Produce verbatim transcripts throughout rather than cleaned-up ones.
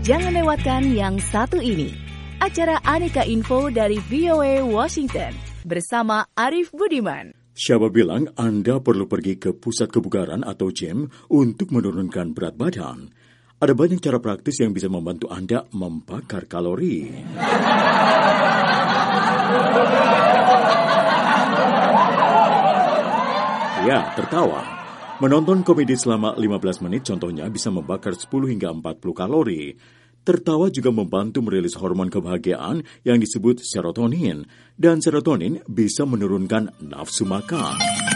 Jangan lewatkan yang satu ini. Acara Aneka Info dari V O A Washington bersama Arif Budiman. Siapa bilang Anda perlu pergi ke pusat kebugaran atau gym untuk menurunkan berat badan? Ada banyak cara praktis yang bisa membantu Anda membakar kalori. Ya, tertawa. Menonton komedi selama lima belas menit contohnya bisa membakar sepuluh hingga empat puluh kalori. Tertawa juga membantu merilis hormon kebahagiaan yang disebut serotonin. Dan serotonin bisa menurunkan nafsu makan.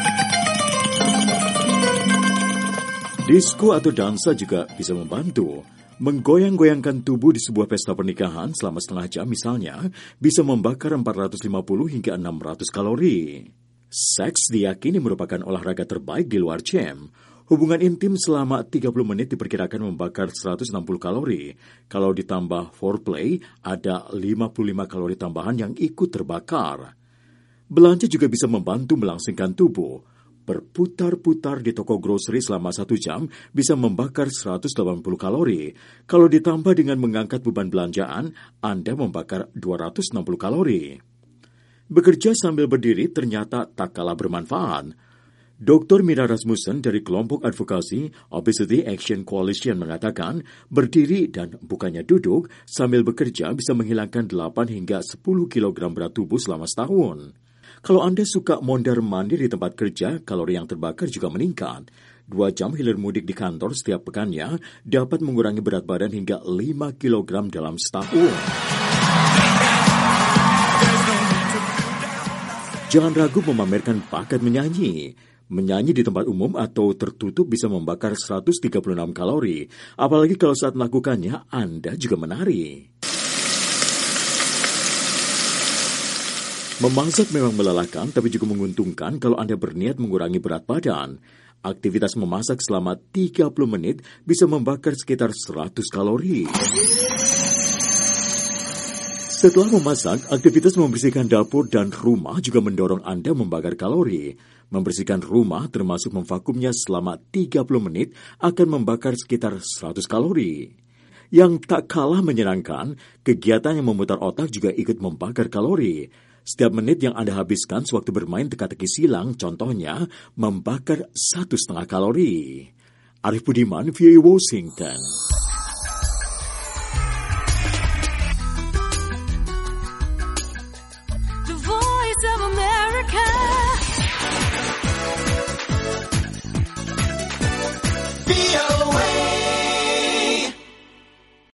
Disko atau dansa juga bisa membantu. Menggoyang-goyangkan tubuh di sebuah pesta pernikahan selama setengah jam misalnya bisa membakar empat ratus lima puluh hingga enam ratus kalori. Seks diyakini merupakan olahraga terbaik di luar gym. Hubungan intim selama tiga puluh menit diperkirakan membakar seratus enam puluh kalori. Kalau ditambah foreplay, ada lima puluh lima kalori tambahan yang ikut terbakar. Belanja juga bisa membantu melangsingkan tubuh. Berputar-putar di toko grocery selama satu jam bisa membakar seratus delapan puluh kalori. Kalau ditambah dengan mengangkat beban belanjaan, Anda membakar dua ratus enam puluh kalori. Bekerja sambil berdiri ternyata tak kalah bermanfaat. doktor Mira Rasmussen dari kelompok advokasi Obesity Action Coalition mengatakan berdiri dan bukannya duduk sambil bekerja bisa menghilangkan delapan hingga sepuluh kilogram berat tubuh selama setahun. Kalau Anda suka mondar-mandir di tempat kerja, kalori yang terbakar juga meningkat. Dua jam hilir mudik di kantor setiap pekannya dapat mengurangi berat badan hingga lima kilogram dalam setahun. Jangan ragu memamerkan bakat menyanyi. Menyanyi di tempat umum atau tertutup bisa membakar seratus tiga puluh enam kalori. Apalagi kalau saat melakukannya, Anda juga menari. Memasak memang melelahkan, tapi juga menguntungkan kalau Anda berniat mengurangi berat badan. Aktivitas memasak selama tiga puluh menit bisa membakar sekitar seratus kalori. Setelah memasak, aktivitas membersihkan dapur dan rumah juga mendorong Anda membakar kalori. Membersihkan rumah termasuk memvakumnya selama tiga puluh menit akan membakar sekitar seratus kalori. Yang tak kalah menyenangkan, kegiatan yang memutar otak juga ikut membakar kalori. Setiap menit yang Anda habiskan sewaktu bermain teka-teki silang, contohnya, membakar satu setengah kalori. Arif Budiman, V O A Washington.